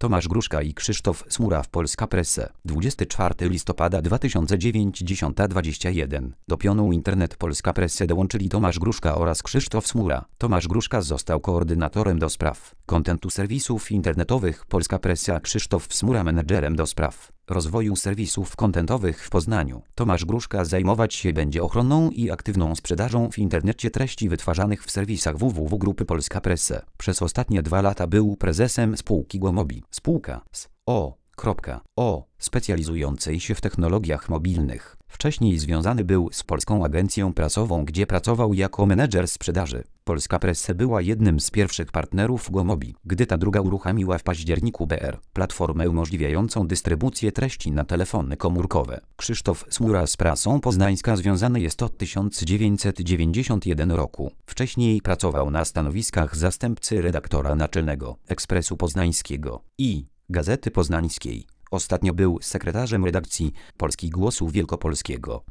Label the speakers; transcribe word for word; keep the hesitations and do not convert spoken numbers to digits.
Speaker 1: Tomasz Gruszka i Krzysztof Smura w Polska Presse. dwudziestego czwartego listopada dwa tysiące dziewiątego, dziesiąta dwadzieścia jeden. Do pionu Internet Polska Presse dołączyli Tomasz Gruszka oraz Krzysztof Smura. Tomasz Gruszka został koordynatorem do spraw kontentu serwisów internetowych Polska Pressa, a Krzysztof Smura menedżerem do spraw rozwoju serwisów kontentowych w Poznaniu. Tomasz Gruszka zajmować się będzie ochroną i aktywną sprzedażą w internecie treści wytwarzanych w serwisach www Grupy Polska Presse. Przez ostatnie dwa lata był prezesem spółki Gomobi. Spółka z o o specjalizującej się w technologiach mobilnych. Wcześniej związany był z Polską Agencją Prasową, gdzie pracował jako menedżer sprzedaży. Polska Presse była jednym z pierwszych partnerów Gomobi, gdy ta druga uruchomiła w październiku B R platformę umożliwiającą dystrybucję treści na telefony komórkowe. Krzysztof Smura z prasą poznańska związany jest od tysiąc dziewięćset dziewięćdziesiątego pierwszego roku. Wcześniej pracował na stanowiskach zastępcy redaktora naczelnego Ekspresu Poznańskiego i Gazety Poznańskiej. Ostatnio był sekretarzem redakcji Polski Głosu Wielkopolskiego.